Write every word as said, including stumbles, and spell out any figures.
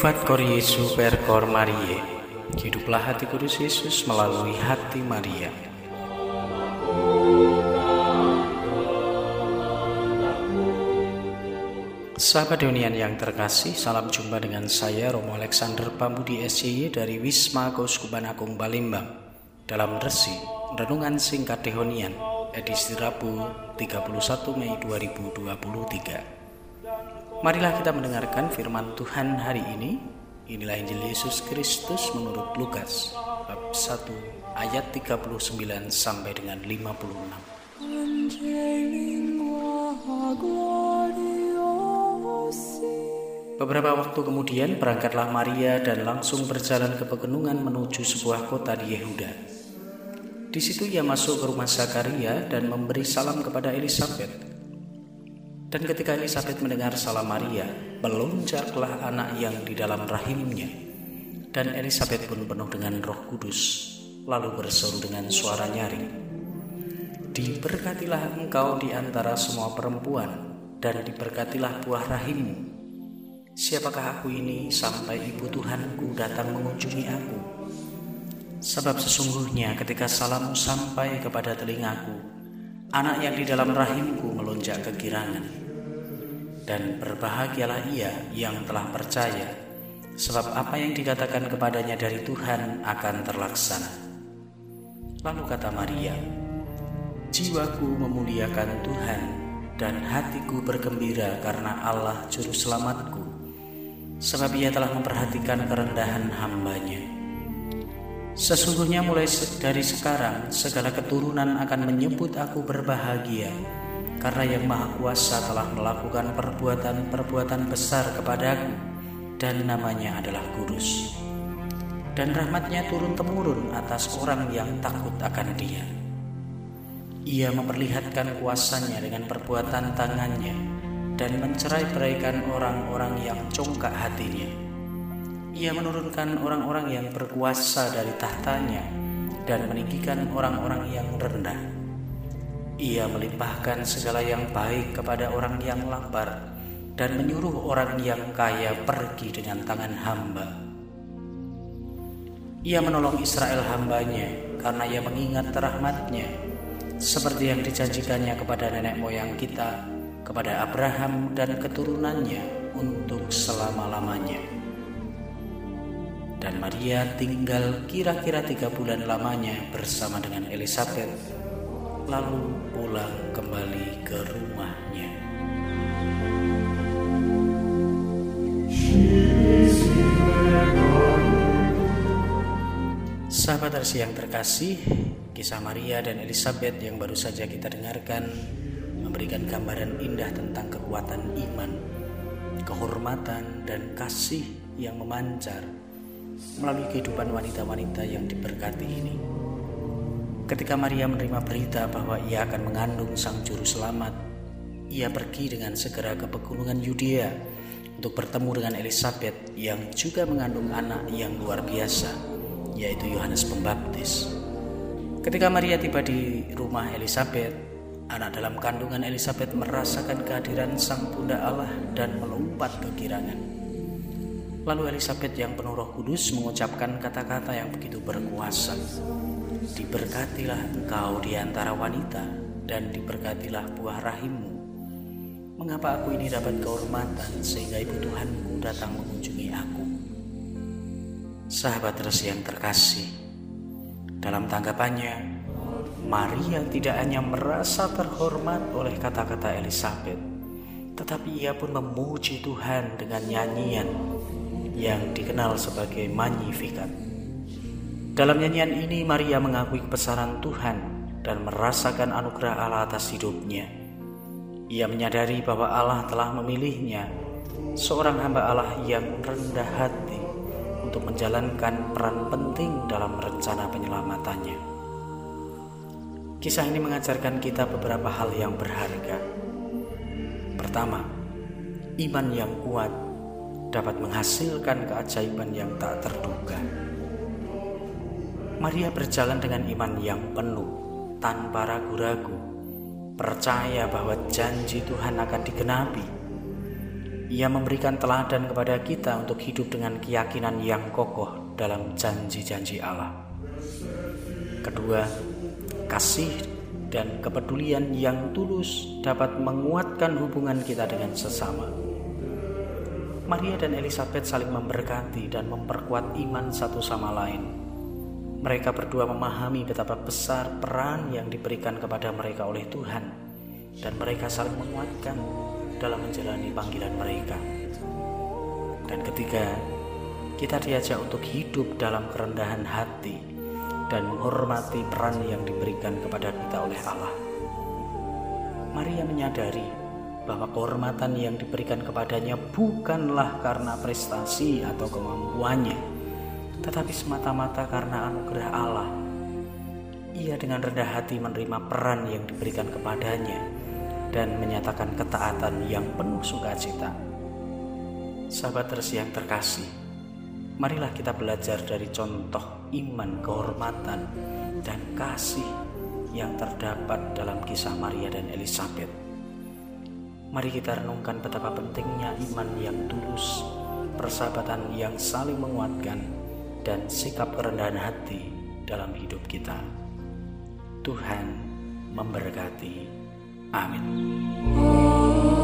Privat Cor Jesu per Cor Mariae. Hiduplah hati kudus Yesus melalui hati Maria. Sahabat Reunian yang terkasih, salam jumpa dengan saya Romo Alexander Pambudi S Y Y dari Wisma Keuskupan Agung Palembang dalam Resi Renungan Singkat Dehonian edisi Rabu tiga puluh satu Mei dua ribu dua puluh tiga. Marilah kita mendengarkan firman Tuhan hari ini. Inilah Injil Yesus Kristus menurut Lukas bab satu ayat tiga puluh sembilan sampai dengan lima puluh enam. Beberapa waktu kemudian berangkatlah Maria dan langsung berjalan ke pegunungan menuju sebuah kota di Yehuda. Di situ ia masuk ke rumah Zakaria dan memberi salam kepada Elisabet. Dan ketika Elisabet mendengar salam Maria, melonjaklah anak yang di dalam rahimnya. Dan Elisabet pun penuh dengan Roh Kudus, lalu berseru dengan suara nyaring, "Diberkatilah engkau di antara semua perempuan, dan diberkatilah buah rahimmu. Siapakah aku ini sampai ibu Tuhanku datang mengunjungi aku? Sebab sesungguhnya ketika salammu sampai kepada telingaku, anak yang di dalam rahimku melonjak kegirangan. Dan berbahagialah ia yang telah percaya, sebab apa yang dikatakan kepadanya dari Tuhan akan terlaksana." Lalu kata Maria, "Jiwaku memuliakan Tuhan, dan hatiku bergembira karena Allah Juru Selamatku, sebab ia telah memperhatikan kerendahan hamba-Nya. Sesungguhnya mulai dari sekarang segala keturunan akan menyebut aku berbahagia, karena Yang Maha Kuasa telah melakukan perbuatan-perbuatan besar kepadaku, dan namanya adalah kudus. Dan rahmat-Nya turun-temurun atas orang yang takut akan Dia. Ia memperlihatkan kuasa-Nya dengan perbuatan tangan-Nya, dan mencerai-beraikan orang-orang yang congkak hatinya. Ia menurunkan orang-orang yang berkuasa dari tahtanya, dan meninggikan orang-orang yang rendah. Ia melimpahkan segala yang baik kepada orang yang lapar, dan menyuruh orang yang kaya pergi dengan tangan hamba. Ia menolong Israel hamba-Nya, karena Ia mengingat rahmat-Nya, seperti yang dijanjikannya kepada nenek moyang kita, kepada Abraham dan keturunannya untuk selama-lamanya." Dan Maria tinggal kira-kira tiga bulan lamanya bersama dengan Elisabet, lalu pulang kembali ke rumahnya. Sahabat Resi yang terkasih, kisah Maria dan Elisabet yang baru saja kita dengarkan memberikan gambaran indah tentang kekuatan iman, kehormatan, dan kasih yang memancar melalui kehidupan wanita-wanita yang diberkati ini. Ketika Maria menerima berita bahwa ia akan mengandung Sang Juru Selamat, ia pergi dengan segera ke pegunungan Yudea untuk bertemu dengan Elisabet yang juga mengandung anak yang luar biasa, yaitu Yohanes Pembaptis. Ketika Maria tiba di rumah Elisabet, anak dalam kandungan Elisabet merasakan kehadiran Sang Bunda Allah dan melompat kegirangan. Lalu Elisabet yang penuh Roh Kudus mengucapkan kata-kata yang begitu berkuasa, "Diberkatilah engkau di antara wanita, dan diberkatilah buah rahimmu. Mengapa aku ini dapat kehormatan sehingga ibu Tuhanku datang mengunjungi aku?" Sahabat Resi yang terkasih, dalam tanggapannya, Maria tidak hanya merasa terhormat oleh kata-kata Elisabet, tetapi ia pun memuji Tuhan dengan nyanyian yang dikenal sebagai Magnificat. Dalam nyanyian ini Maria mengakui kebesaran Tuhan dan merasakan anugerah Allah atas hidupnya. Ia menyadari bahwa Allah telah memilihnya, seorang hamba Allah yang rendah hati, untuk menjalankan peran penting dalam rencana penyelamatannya. Kisah ini mengajarkan kita beberapa hal yang berharga. Pertama, iman yang kuat dapat menghasilkan keajaiban yang tak terduga. Maria berjalan dengan iman yang penuh, tanpa ragu-ragu, percaya bahwa janji Tuhan akan digenapi. Ia memberikan teladan kepada kita untuk hidup dengan keyakinan yang kokoh dalam janji-janji Allah. Kedua, kasih dan kepedulian yang tulus dapat menguatkan hubungan kita dengan sesama. Maria dan Elizabeth saling memberkati dan memperkuat iman satu sama lain. Mereka berdua memahami betapa besar peran yang diberikan kepada mereka oleh Tuhan, dan mereka saling menguatkan dalam menjalani panggilan mereka. Dan ketiga, kita diajak untuk hidup dalam kerendahan hati dan menghormati peran yang diberikan kepada kita oleh Allah. Maria menyadari bahwa kehormatan yang diberikan kepadanya bukanlah karena prestasi atau kemampuannya, tetapi semata-mata karena anugerah Allah. Ia dengan rendah hati menerima peran yang diberikan kepadanya dan menyatakan ketaatan yang penuh sukacita. Sahabat tersi yang terkasih, marilah kita belajar dari contoh iman, kehormatan, dan kasih yang terdapat dalam kisah Maria dan Elizabeth. Mari kita renungkan betapa pentingnya iman yang tulus, persahabatan yang saling menguatkan, dan sikap kerendahan hati dalam hidup kita. Tuhan memberkati. Amin.